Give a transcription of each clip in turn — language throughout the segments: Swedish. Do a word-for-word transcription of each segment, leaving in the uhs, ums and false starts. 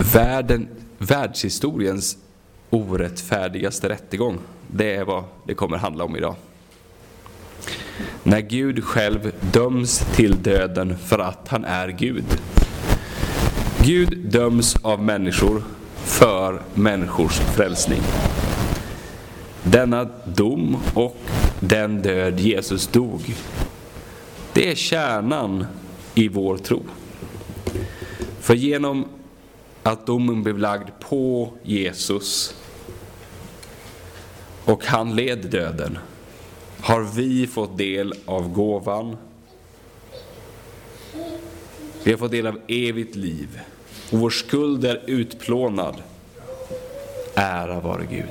Världen, världshistoriens orättfärdigaste rättegång. Det är vad det kommer handla om idag. När Gud själv döms till döden för att han är Gud. Gud döms av människor för människors frälsning. Denna dom och den död Jesus dog, det är kärnan i vår tro. För genom att domen blev lagd på Jesus och han led döden, har vi fått del av gåvan. Vi har fått del av evigt liv. Och vår skuld är utplånad. Ära vare Gud.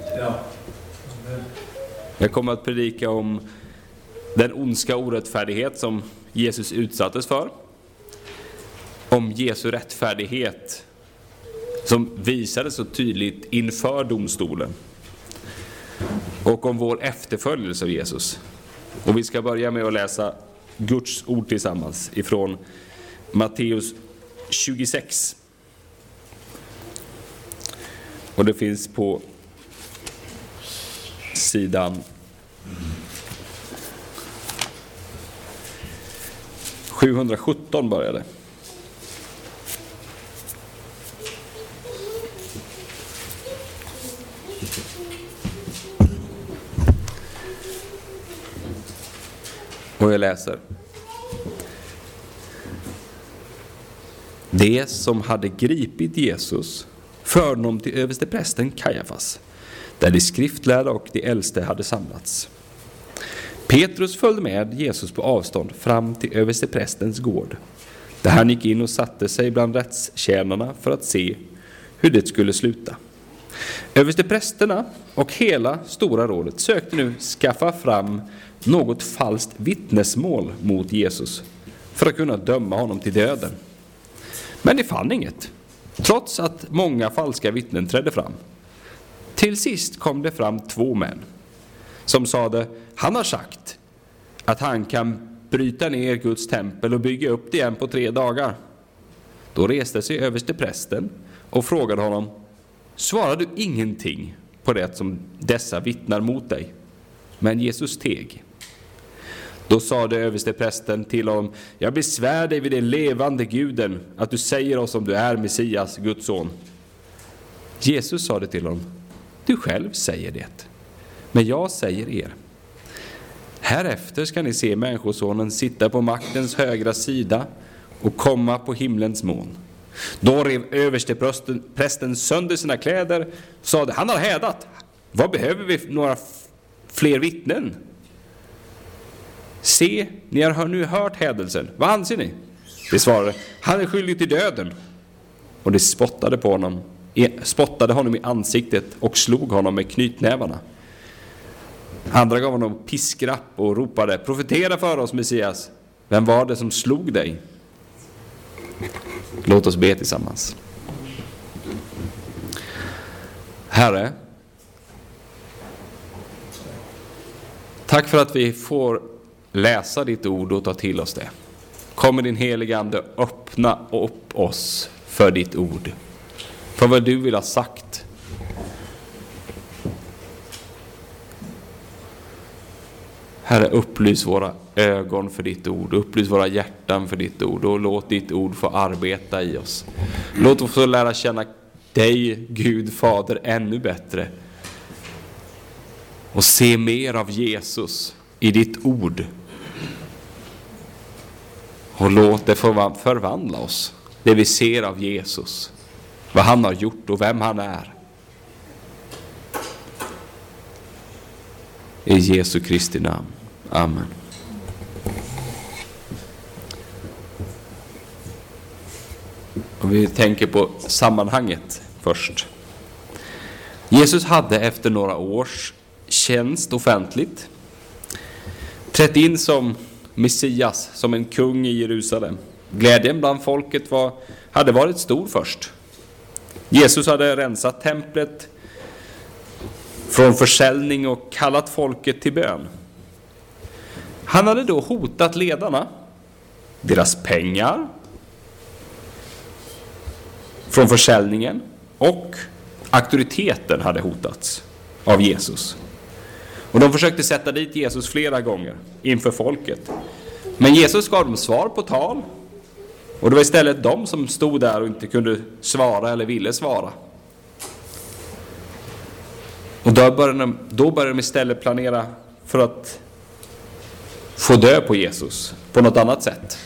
Jag kommer att predika om den ondska orättfärdighet som Jesus utsattes för. Om Jesu rättfärdighet som visades så tydligt inför domstolen. Och om vår efterföljelse av Jesus. Och vi ska börja med att läsa Guds ord tillsammans ifrån Matteus tjugosex. Och det finns på sidan sjuhundrasjutton började. Och jag läser. Det som hade gripit Jesus förde honom till översteprästen Kajafas, där de skriftlärda och de äldste hade samlats. Petrus följde med Jesus på avstånd fram till översteprästens gård, där han gick in och satte sig bland rättstjänarna för att se hur det skulle sluta. Översteprästerna och hela stora rådet sökte nu skaffa fram något falskt vittnesmål mot Jesus för att kunna döma honom till döden. Men de fann inget, trots att många falska vittnen trädde fram. Till sist kom det fram två män som sade: han har sagt att han kan bryta ner Guds tempel och bygga upp det igen på tre dagar. Då reste sig översteprästen och frågade honom: svarar du ingenting på det som dessa vittnar mot dig? Men Jesus teg. Då sade översteprästen till honom: jag besvär dig vid den levande Guden att du säger oss om du är Messias, Guds son. Jesus sade till honom: du själv säger det, men jag säger er. Härefter ska ni se människosonen sitta på maktens högra sida och komma på himlens moln. Då rev översteprästen sönder sina kläder och sade: han har hädat. Vad behöver vi några f- fler vittnen? Se, ni har nu hört hädelsen. Vad anser ni? De svarade: han är skyldig till döden. Och de spottade på honom, spottade honom i ansiktet och slog honom med knytnävarna. Andra gav honom piskrapp och ropade: profetera för oss, Messias. Vem var det som slog dig? Låt oss be tillsammans. Herre, tack för att vi får läsa ditt ord och ta till oss det. Kommer din heliga ande öppna upp oss för ditt ord, för vad du vill ha sagt. Herre, upplys våra ögon för ditt ord, upplys våra hjärtan för ditt ord, och låt ditt ord få arbeta i oss. Låt oss få lära känna dig, Gud Fader, ännu bättre, och se mer av Jesus i ditt ord. Och låt det få förvandla oss, det vi ser av Jesus, vad han har gjort och vem han är. I Jesu Kristi namn. Amen. Och vi tänker på sammanhanget först. Jesus hade efter några års tjänst offentligt trätt in som Messias, som en kung i Jerusalem. Glädjen bland folket var, hade varit stor först. Jesus hade rensat templet från försäljning och kallat folket till bön. Han hade då hotat ledarna, deras pengar, från försäljningen och auktoriteten hade hotats av Jesus. Och de försökte sätta dit Jesus flera gånger inför folket. Men Jesus gav dem svar på tal. Och det var istället de som stod där och inte kunde svara eller ville svara. Och då började de, då började de istället planera för att få dö på Jesus på något annat sätt.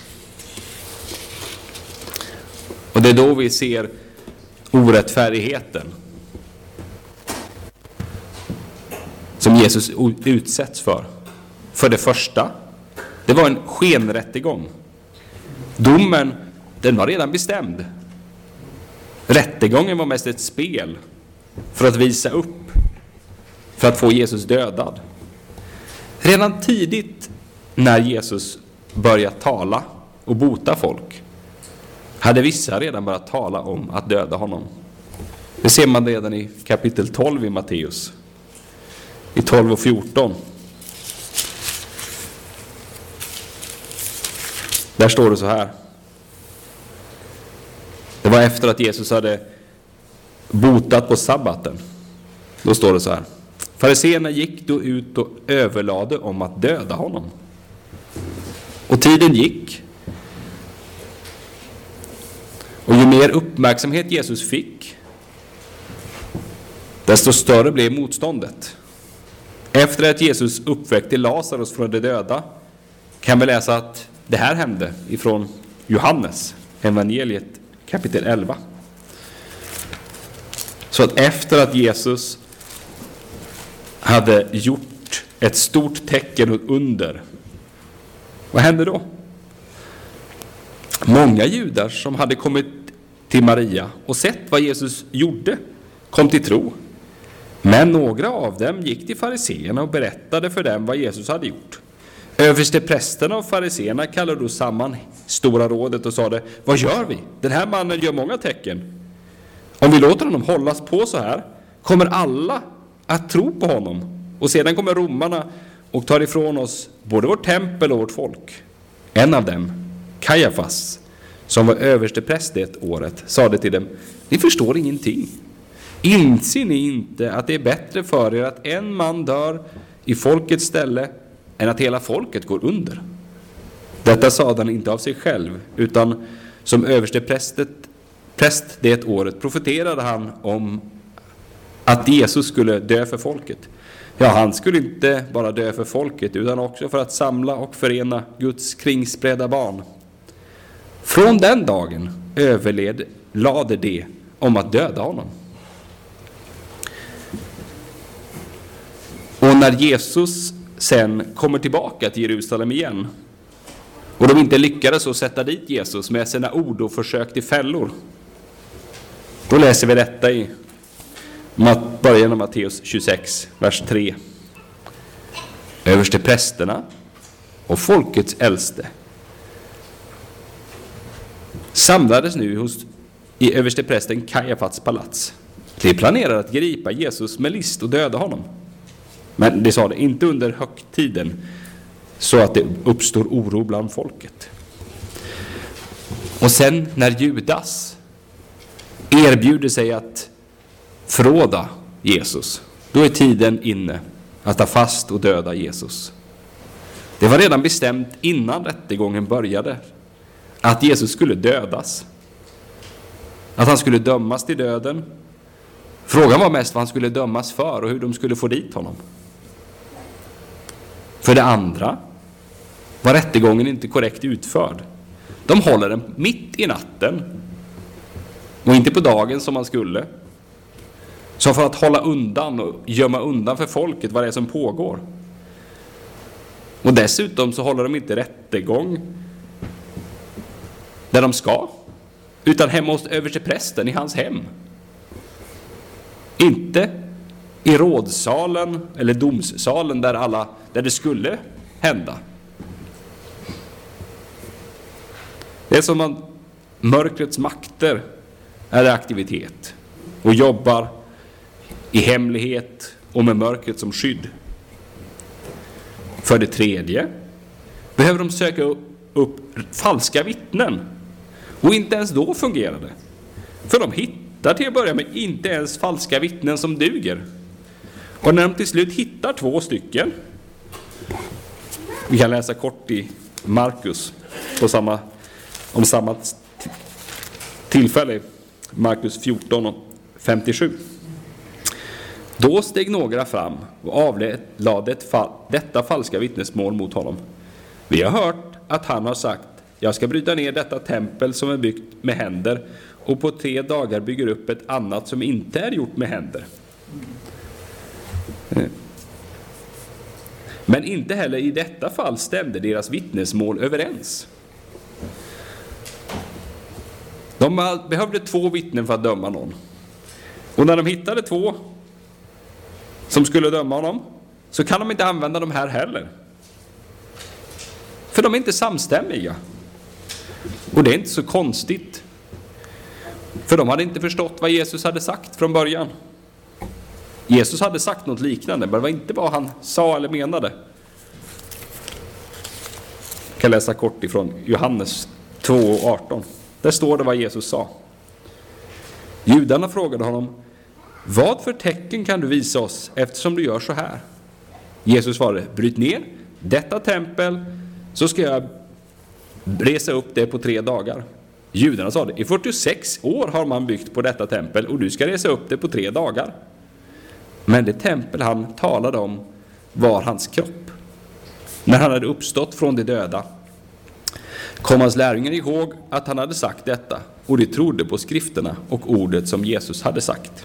Och det är då vi ser orättfärdigheten som Jesus utsätts för. För det första, det var en skenrättegång. Domen, den var redan bestämd. Rättegången var mest ett spel för att visa upp, för att få Jesus dödad. Redan tidigt när Jesus började tala och bota folk hade vissa redan börjat tala om att döda honom. Det ser man redan i kapitel tolv i Matteus. I tolv och fjorton. Där står det så här. Det var efter att Jesus hade botat på sabbaten. Då står det så här. Fariseerna gick då ut och överlade om att döda honom. Och tiden gick. Och ju mer uppmärksamhet Jesus fick, desto större blev motståndet. Efter att Jesus uppväckte Lazarus från de döda kan vi läsa att det här hände ifrån Johannes evangeliet kapitel elva. Så att efter att Jesus hade gjort ett stort tecken och under, vad hände då? Många judar som hade kommit till Maria och sett vad Jesus gjorde kom till tro. Men några av dem gick till fariseerna och berättade för dem vad Jesus hade gjort. Översteprästerna och fariseerna kallade då samman stora rådet och sade: vad gör vi? Den här mannen gör många tecken. Om vi låter honom hållas på så här kommer alla att tro på honom. Och sedan kommer romarna och tar ifrån oss både vårt tempel och vårt folk. En av dem, Kajafas, som var överstepräst det året, sade till dem: ni förstår ingenting. Inser ni inte att det är bättre för er att en man dör i folkets ställe än att hela folket går under? Detta sade han inte av sig själv, utan som översteprästet präst det året profeterade han om att Jesus skulle dö för folket. Ja, han skulle inte bara dö för folket utan också för att samla och förena Guds kringsprädda barn. Från den dagen överlade det om att döda honom. Och när Jesus sen kommer tillbaka till Jerusalem igen och de inte lyckades att sätta dit Jesus med sina ord och försök till fällor, då läser vi detta i början av Matteus tjugosex, vers tre. Översteprästerna och folkets äldste samlades nu hos i översteprästen Kajafats palats. De planerade att gripa Jesus med list och döda honom. Men det sa det inte under högtiden, så att det uppstår oro bland folket. Och sen när Judas erbjuder sig att förråda Jesus, då är tiden inne att ta fast och döda Jesus. Det var redan bestämt innan rättegången började att Jesus skulle dödas. Att han skulle dömas till döden. Frågan var mest vad han skulle dömas för och hur de skulle få dit honom. För det andra var rättegången inte korrekt utförd. De håller den mitt i natten och inte på dagen som man skulle. Så för att hålla undan och gömma undan för folket vad det är som pågår. Och dessutom så håller de inte rättegång där de ska, utan hemma hos översteprästen i hans hem. Inte i rådsalen eller domssalen där alla där det skulle hända. Det är som att mörkrets makter är i aktivitet och jobbar i hemlighet och med mörkret som skydd. För det tredje behöver de söka upp falska vittnen. Och inte ens då fungerade. För de hittar till att börja med inte ens falska vittnen som duger. Och när de till slut hittar två stycken, vi kan läsa kort i Markus på samma, om samma tillfälle, Markus fjorton och femtiosju. Då steg några fram och avlade ett fall, detta falska vittnesmål mot honom. Vi har hört att han har sagt: jag ska bryta ner detta tempel som är byggt med händer och på tre dagar bygger upp ett annat som inte är gjort med händer. Men inte heller i detta fall stämde deras vittnesmål överens. De behövde två vittnen för att döma någon. Och när de hittade två som skulle döma honom, så kan de inte använda de här heller. För de är inte samstämmiga. Och det är inte så konstigt. För de hade inte förstått vad Jesus hade sagt från början. Jesus hade sagt något liknande, men det var inte vad han sa eller menade. Jag kan läsa kort ifrån Johannes två arton. Där står det vad Jesus sa. Judarna frågade honom: vad för tecken kan du visa oss eftersom du gör så här? Jesus svarade: bryt ner detta tempel, så ska jag resa upp det på tre dagar. Judarna sa det: i fyrtiosex år har man byggt på detta tempel och du ska resa upp det på tre dagar. Men det tempel han talade om var hans kropp. När han hade uppstått från de döda kom hans lärjungar ihåg att han hade sagt detta, och de trodde på skrifterna och ordet som Jesus hade sagt.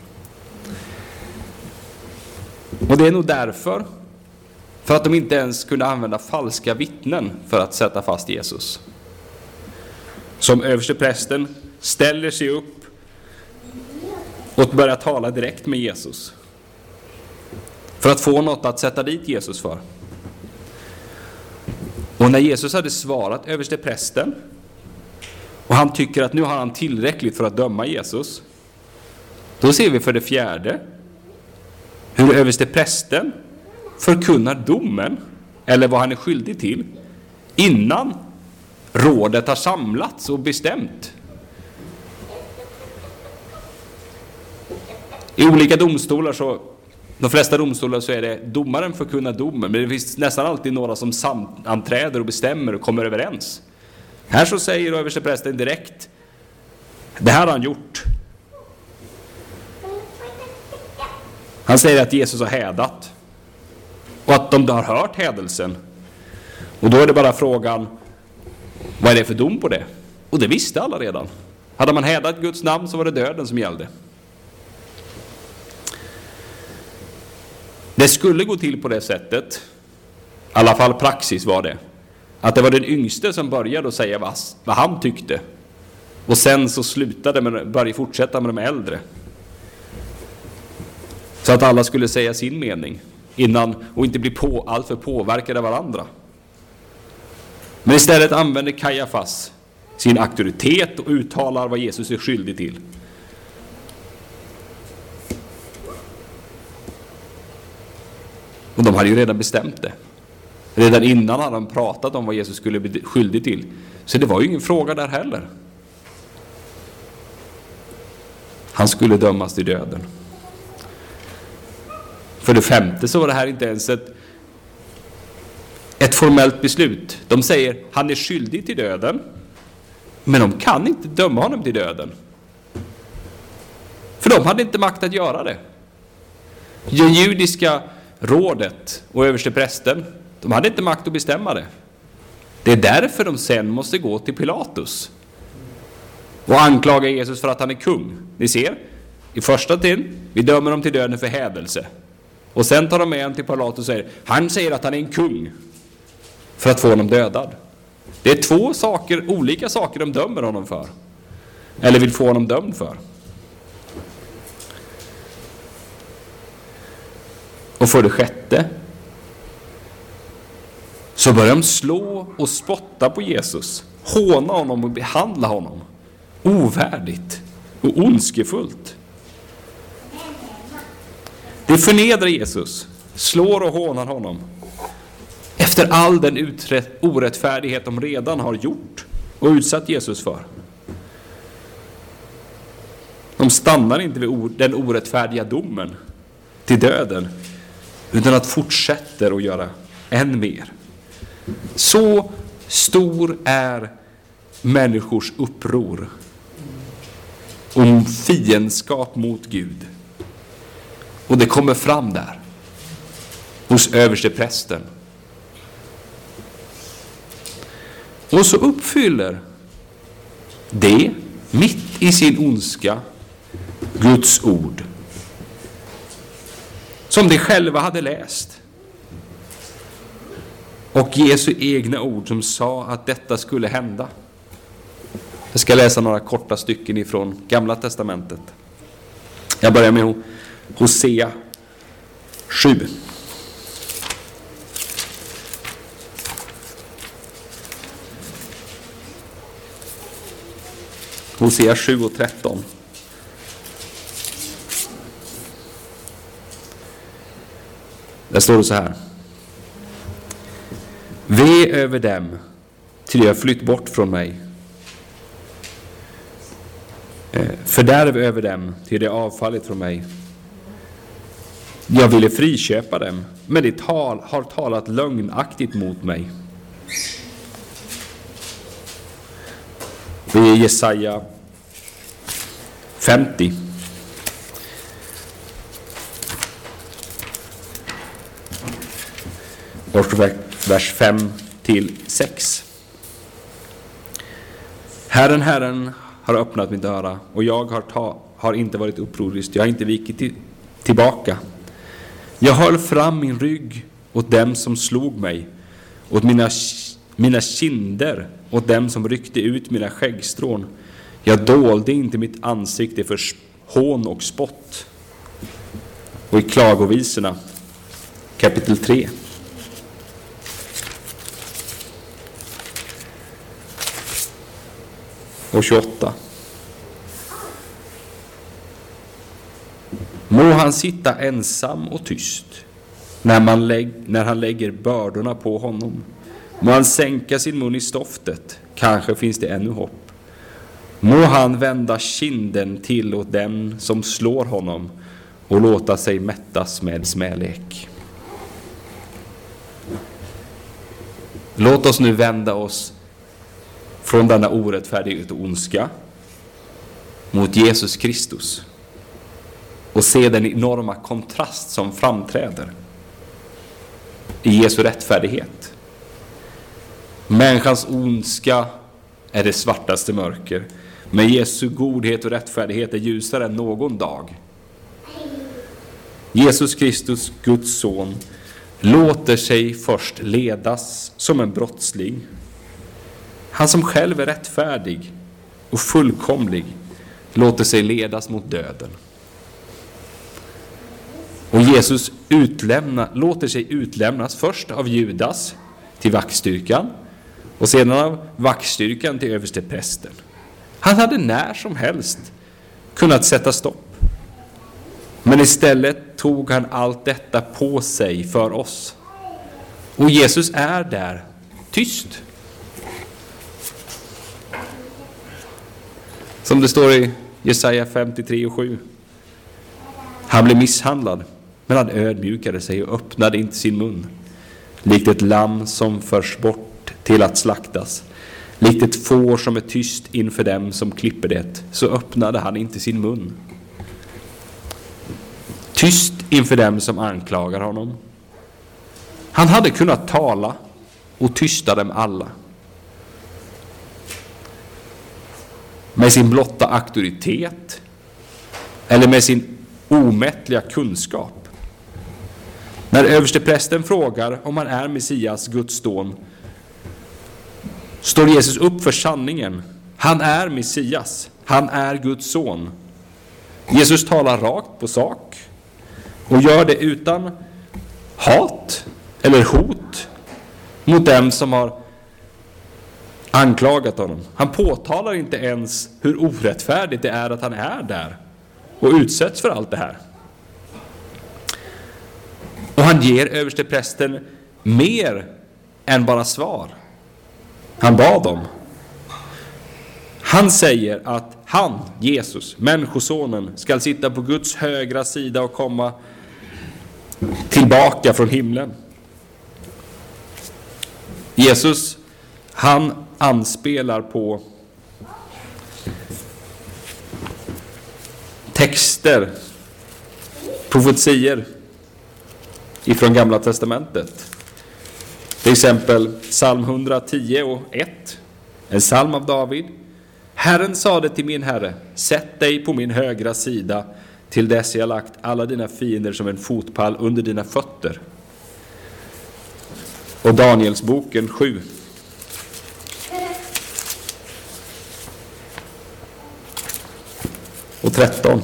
Och det är nog därför, för att de inte ens kunde använda falska vittnen för att sätta fast Jesus, som översteprästen ställer sig upp och börjar tala direkt med Jesus för att få något att sätta dit Jesus för. Och när Jesus hade svarat översteprästen och han tycker att nu har han tillräckligt för att döma Jesus, då ser vi för det fjärde hur översteprästen förkunnar domen, eller vad han är skyldig till, innan rådet har samlats och bestämt. I olika domstolar, så de flesta domstolar, så är det domaren förkunnar domen, men det finns nästan alltid några som sammanträder och bestämmer och kommer överens. Här så säger översteprästen direkt: det här har han gjort. Han säger att Jesus har hädat och att de har hört hädelsen. Och då är det bara frågan: vad är det för dom på det? Och det visste alla redan. Hade man hädat Guds namn så var det döden som gällde. Det skulle gå till på det sättet, i alla fall praxis var det, att det var den yngste som började att säga vad, vad han tyckte. Och sen så slutade med, började fortsätta med de äldre. Så att alla skulle säga sin mening innan, och inte bli på, allt för påverkade av varandra. Men istället använder Kajafas sin auktoritet och uttalar vad Jesus är skyldig till. Och de hade ju redan bestämt det. Redan innan hade de pratat om vad Jesus skulle bli skyldig till. Så det var ju ingen fråga där heller. Han skulle dömas till döden. För det femte så var det här inte ens ett, ett formellt beslut. De säger han är skyldig till döden, men de kan inte döma honom till döden. För de hade inte makt att göra det. Det judiska rådet och översteprästen, de hade inte makt att bestämma det. Det är därför de sen måste gå till Pilatus och anklaga Jesus för att han är kung. Ni ser, i första tiden, vi dömer dem till döden för hädelse. Och sen tar de med honom till Pilatus och säger, han säger att han är en kung, för att få honom dödad. Det är två saker, olika saker de dömer honom för. Eller vill få honom dömd för. Och för det sjätte så börjar de slå och spotta på Jesus, håna honom och behandla honom ovärdigt och ondskefullt. Det förnedrar Jesus, slår och hånar honom efter all den uträtt, orättfärdighet de redan har gjort och utsatt Jesus för. De stannar inte vid den orättfärdiga domen till döden, utan att fortsätter att göra än mer. Så stor är människors uppror om fiendskap mot Gud. Och det kommer fram där hos översteprästen. Och så uppfyller det mitt i sin ondska Guds ord, som de själva hade läst. Och Jesu egna ord som sa att detta skulle hända. Jag ska läsa några korta stycken ifrån Gamla testamentet. Jag börjar med Hosea sju. Hosea sju och tretton. Där står det så här: Ve över dem, till jag flytt bort från mig. Fördärv över dem, till det avfallit från mig. Jag ville friköpa dem, men de tal, har talat lögnaktigt mot mig. Det är Jesaja femtio. Vers fem till sex. Herren, Herren har öppnat mitt öra, och jag har, ta, har inte varit upprorisk. Jag har inte vikit till, tillbaka. Jag höll fram min rygg åt dem som slog mig, åt mina, mina kinder, åt dem som ryckte ut mina skäggstrån. Jag dolde inte mitt ansikte för hån och spott. Och i klagovisorna, kapitel tre. Och tjugoåtta. Må han sitta ensam och tyst när, man lägg, när han lägger bördorna på honom. Må han sänka sin mun i stoftet, kanske finns det ännu hopp. Må han vända kinden till åt den som slår honom och låta sig mättas med smälek. Låt oss nu vända oss från denna orättfärdighet och ondska mot Jesus Kristus och se den enorma kontrast som framträder i Jesu rättfärdighet. Människans ondska är det svartaste mörker, men Jesu godhet och rättfärdighet är ljusare än någon dag. Jesus Kristus, Guds son, låter sig först ledas som en brottsling. Han som själv är rättfärdig och fullkomlig låter sig ledas mot döden. Och Jesus utlämna, låter sig utlämnas först av Judas till vaktstyrkan och sedan av vaktstyrkan till översteprästen. Han hade när som helst kunnat sätta stopp. Men istället tog han allt detta på sig för oss. Och Jesus är där, tyst. Som det står i Jesaja femtiotre och sju. Han blev misshandlad, men han ödmjukade sig och öppnade inte sin mun. Likt ett lamm som förs bort till att slaktas, likt ett får som är tyst inför dem som klipper det, så öppnade han inte sin mun. Tyst inför dem som anklagar honom. Han hade kunnat tala och tysta dem alla. Med sin blotta auktoritet eller med sin omättliga kunskap. När översteprästen frågar om han är Messias, Guds son, står Jesus upp för sanningen. Han är Messias. Han är Guds son. Jesus talar rakt på sak och gör det utan hat eller hot mot dem som har anklagat honom. Han påtalar inte ens hur orättfärdigt det är att han är där och utsätts för allt det här. Och han ger översteprästen mer än bara svar. Han bad dem. Han säger att han, Jesus, människosonen, ska sitta på Guds högra sida och komma tillbaka från himlen. Jesus, han anspelar på texter, profetier ifrån Gamla testamentet. Till exempel psalm hundratio och ett, en psalm av David. Herren sade till min herre, sätt dig på min högra sida till dess jag lagt alla dina fiender som en fotpall under dina fötter. Och Danielsboken sju. Och tretton.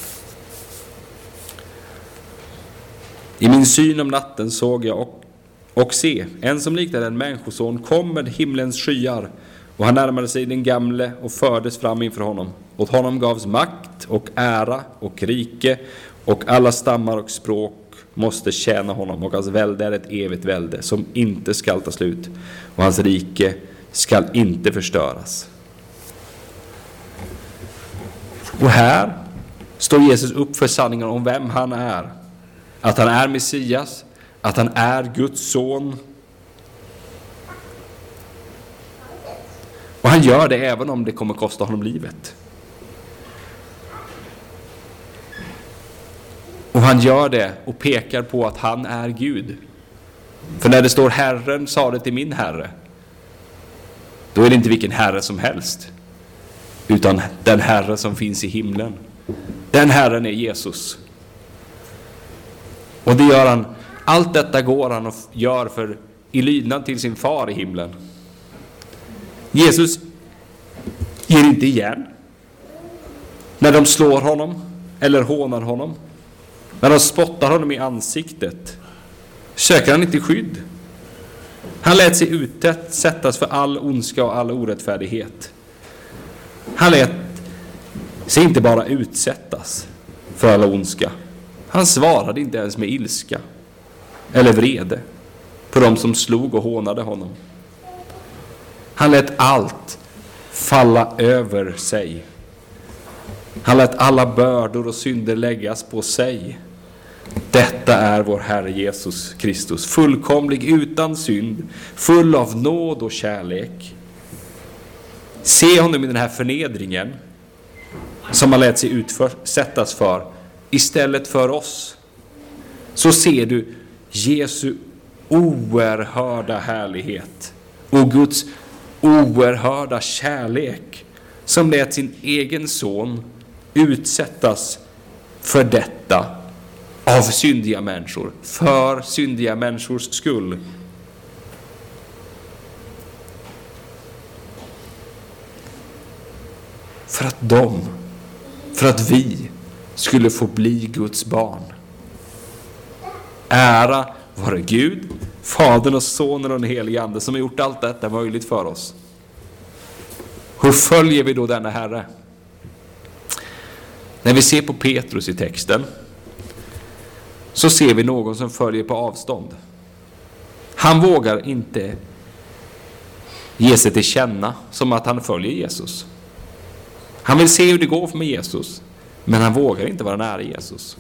I min syn om natten såg jag och, och se, en som liknade en människoson kom med himlens skyar, och han närmade sig den gamle och fördes fram inför honom. Åt honom gavs makt och ära och rike, och alla stammar och språk måste tjäna honom, och hans välde är ett evigt välde som inte skall ta slut, och hans rike skall inte förstöras. Och här står Jesus upp för sanningen om vem han är. Att han är Messias, att han är Guds son. Och han gör det även om det kommer kosta honom livet. Och han gör det och pekar på att han är Gud. För när det står Herren sa det till min herre, då är det inte vilken herre som helst, utan den herre som finns i himlen. Den herren är Jesus. Och det gör han, allt detta går han och gör för i lydnad till sin far i himlen. Jesus ger inte igen när de slår honom eller hånar honom. När de spottar honom i ansiktet söker han inte skydd. Han lät sig utsättas för all ondska och all orättfärdighet. Han lät sig inte bara utsättas för all ondska. Han svarade inte ens med ilska eller vrede på dem som slog och hånade honom. Han lät allt falla över sig. Han lät alla bördor och synder läggas på sig. Detta är vår Herre Jesus Kristus, fullkomlig utan synd, full av nåd och kärlek. Se honom i den här förnedringen som han lät sig utsättas för istället för oss. Så ser du Jesu oerhörda härlighet och Guds oerhörda kärlek som lät sin egen son utsättas för detta av syndiga människor, för syndiga människors skull. För att de, för att vi skulle få bli Guds barn. Ära vare Gud, Fadern och Sonen och den helige Ande som har gjort allt detta möjligt för oss. Hur följer vi då denna Herre? När vi ser på Petrus i texten så ser vi någon som följer på avstånd. Han vågar inte ge sig till känna som att han följer Jesus. Han vill se hur det går med Jesus, men han vågar inte vara nära Jesus.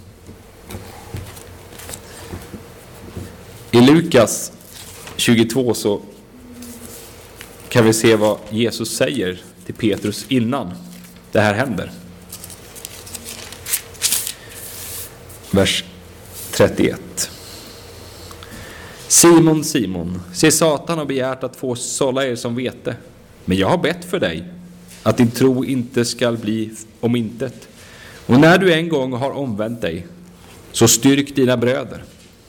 I Lukas tjugotvå så kan vi se vad Jesus säger till Petrus innan det här händer. Vers trettioett. Simon, Simon, se Satan har begärt att få sålla er som vete, men jag har bett för dig att din tro inte skall bli om intet. Och när du en gång har omvänt dig, så styrk dina bröder.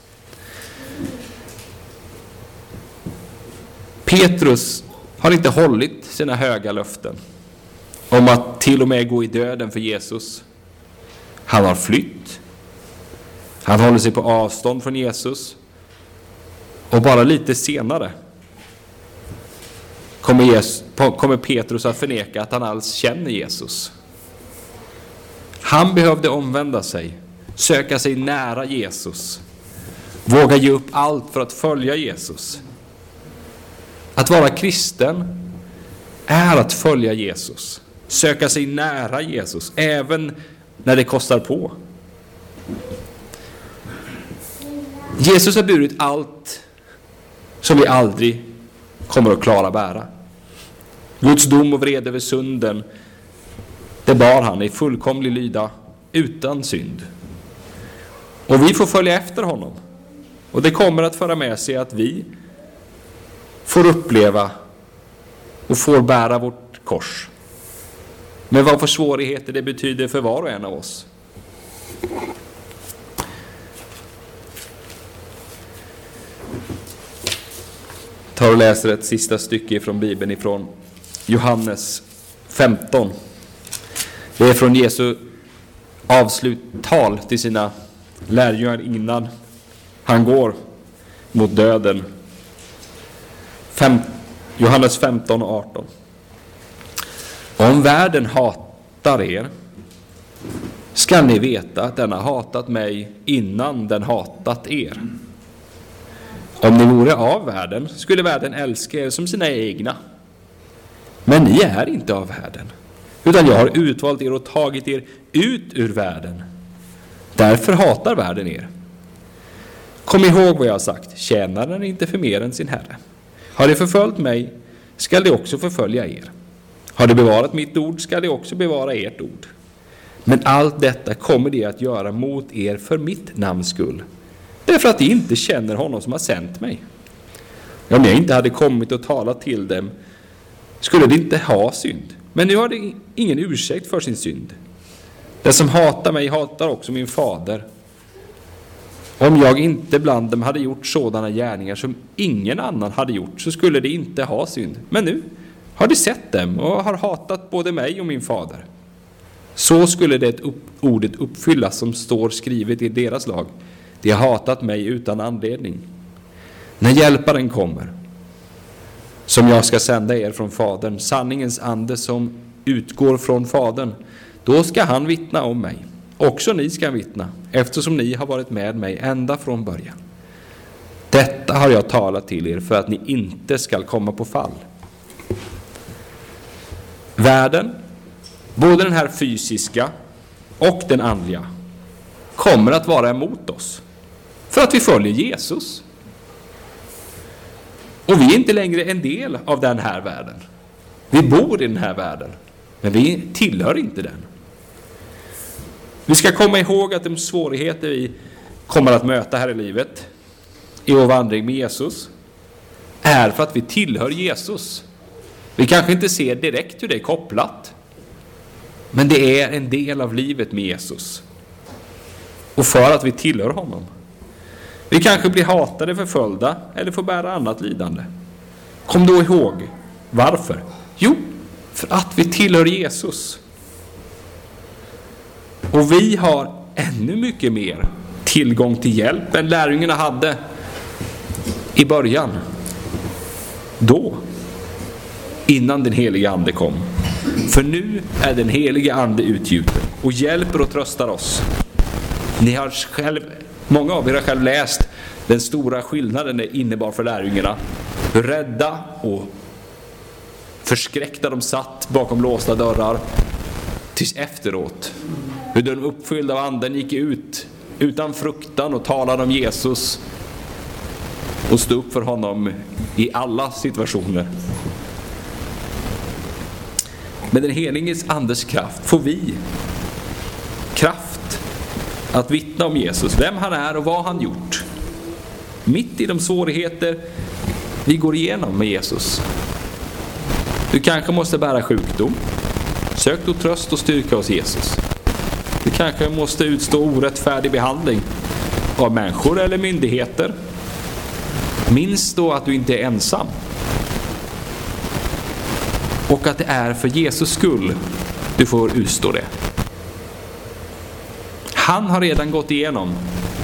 Petrus har inte hållit sina höga löften om att till och med gå i döden för Jesus. Han har flytt. Han håller sig på avstånd från Jesus. Och bara lite senare kommer, Jesus, kommer Petrus att förneka att han alls känner Jesus. Han behövde omvända sig, söka sig nära Jesus, våga ge upp allt för att följa Jesus. Att vara kristen är att följa Jesus. söka sig nära Jesus, även när det kostar på. Jesus har burit allt som vi aldrig kommer att klara bära. Guds dom och vrede över synden, det bar han i fullkomlig lyda utan synd. Och vi får följa efter honom. Och det kommer att föra med sig att vi får uppleva och får bära vårt kors. Men vad för svårigheter det betyder för var och en av oss. tar och läser ett sista stycke från Bibeln ifrån Johannes femton. Det är från Jesu avsluttal till sina lärjungar innan han går mot döden. Fem, Johannes femton och arton. Om världen hatar er, ska ni veta att den har hatat mig innan den hatat er. Om ni vore av världen, skulle världen älska er som sina egna. Men ni är inte av världen, utan jag har utvalt er och tagit er ut ur världen. Därför hatar världen er. Kom ihåg vad jag har sagt, tjänaren är inte för mer än sin herre. Har de förföljt mig, skall de också förfölja er. Har de bevarat mitt ord, skall de också bevara ert ord. Men allt detta kommer de att göra mot er för mitt namns skull. Därför att de inte känner honom som har sänt mig. Om jag inte hade kommit och talat till dem, skulle de inte ha synd. Men nu har de ingen ursäkt för sin synd. Den som hatar mig hatar också min fader. Om jag inte bland dem hade gjort sådana gärningar som ingen annan hade gjort, så skulle de inte ha synd. Men nu har de sett dem och har hatat både mig och min fader. Så skulle det upp, ordet uppfyllas som står skrivet i deras lag. De har hatat mig utan anledning. När hjälparen kommer, som jag ska sända er från fadern, sanningens ande som utgår från fadern, då ska han vittna om mig. Också ni ska vittna, eftersom ni har varit med mig ända från början. Detta har jag talat till er för att ni inte ska komma på fall. Världen, både den här fysiska och den andliga, kommer att vara emot oss för att vi följer Jesus. Och vi är inte längre en del av den här världen. Vi bor i den här världen, men vi tillhör inte den. Vi ska komma ihåg att de svårigheter vi kommer att möta här i livet i vår vandring med Jesus är för att vi tillhör Jesus. Vi kanske inte ser direkt hur det är kopplat, men det är en del av livet med Jesus. Och för att vi tillhör honom. Vi kanske blir hatade, förföljda eller får bära annat lidande. Kom då ihåg, varför? Jo, för att vi tillhör Jesus. Och vi har ännu mycket mer tillgång till hjälp än lärjungarna hade i början. Då, innan den heliga ande kom. För nu är den heliga ande utgjuten och hjälper och tröstar oss. Ni har själv, många av er har själv läst den stora skillnaden det innebar för lärjungarna. Hur rädda och förskräckta de satt bakom låsta dörrar tills efteråt. Hur de uppfyllda av anden gick ut utan fruktan och talade om Jesus och stod upp för honom i alla situationer. Med den heliges andes kraft får vi kraft att vittna om Jesus, vem han är och vad han gjort. Mitt i de svårigheter vi går igenom med Jesus. Du kanske måste bära sjukdom. Sök då tröst och styrka hos Jesus. Du kanske måste utstå orättfärdig behandling av människor eller myndigheter. Minns då att du inte är ensam. Och att det är för Jesus skull du får utstå det. Han har redan gått igenom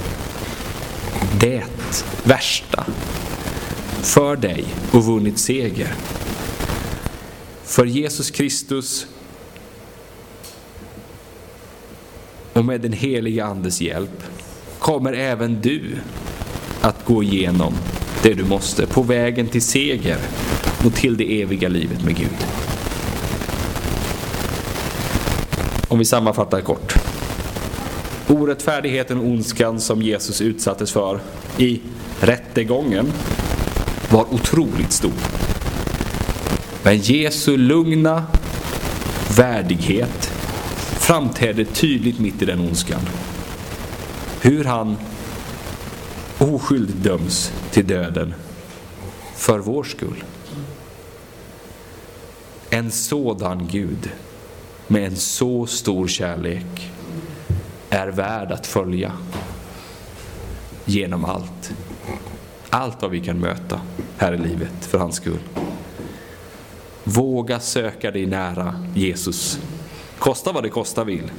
det värsta för dig och vunnit seger. För Jesus Kristus och med den heliga andes hjälp kommer även du att gå igenom det du måste på vägen till seger och till det eviga livet med Gud. Om vi sammanfattar kort. Orättfärdigheten och ondskan som Jesus utsattes för i rättegången var otroligt stor. Men Jesu lugna värdighet framträder tydligt mitt i den ondskan. Hur han oskyldigt döms till döden för vår skull. En sådan Gud med en så stor kärlek är värd att följa genom allt. Allt vad vi kan möta här i livet för hans skull. Våga söka dig nära Jesus. Kosta vad det kosta vill.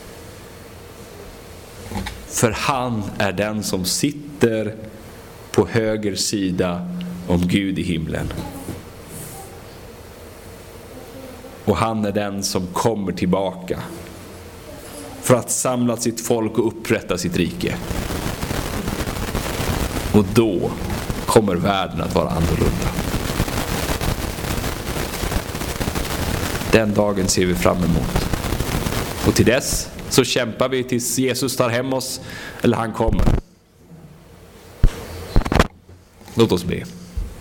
För han är den som sitter på höger sida om Gud i himlen. Och han är den som kommer tillbaka för att samla sitt folk och upprätta sitt rike. Och då kommer världen att vara annorlunda. Den dagen ser vi fram emot. Och till dess så kämpar vi tills Jesus tar hem oss eller han kommer. Låt oss be.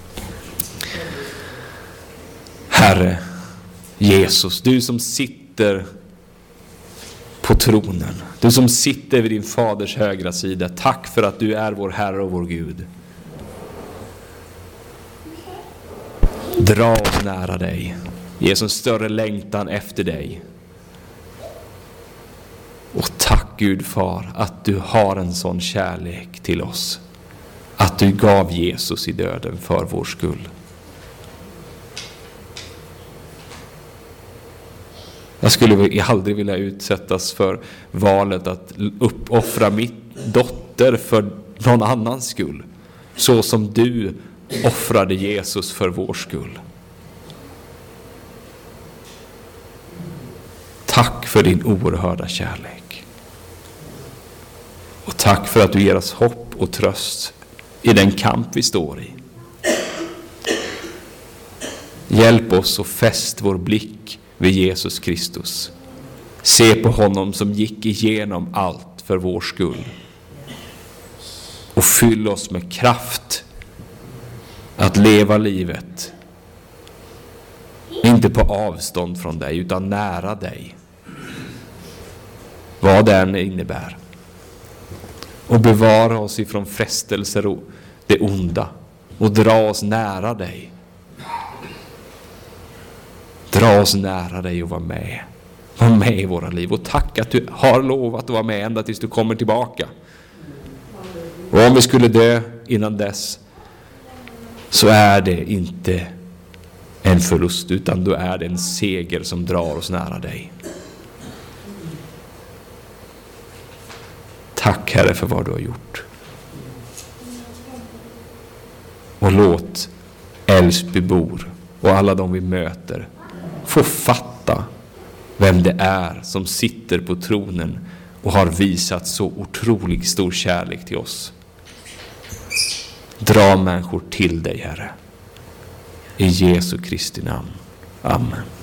Herre Jesus, du som sitter på tronen, du som sitter vid din faders högra sida, tack för att du är vår Herre och vår Gud. Dra oss nära dig. Ge oss en större längtan efter dig. Och tack Gud far att du har en sån kärlek till oss. Att du gav Jesus i döden för vår skull. Jag skulle aldrig vilja utsättas för valet att uppoffra mitt dotter för någon annans skull. Så som du offrade Jesus för vår skull. Tack för din oerhörda kärlek. Och tack för att du ger oss hopp och tröst i den kamp vi står i. Hjälp oss och fäst vår blick vid Jesus Kristus. Se på honom som gick igenom allt för vår skull. Och fyll oss med kraft att leva livet. Inte på avstånd från dig utan nära dig. Vad den innebär. Och bevara oss ifrån frestelser och det onda. Och dra oss nära dig. Dra oss nära dig och var med. Var med i våra liv. Och tack att du har lovat att vara med ända tills du kommer tillbaka. Och om vi skulle dö innan dess, så är det inte en förlust, utan då är det en seger som drar oss nära dig. Tack Herre för vad du har gjort. Och låt Älvsbybor och alla de vi möter få fatta vem det är som sitter på tronen och har visat så otroligt stor kärlek till oss. Dra människor till dig, Herre. I Jesu Kristi namn. Amen.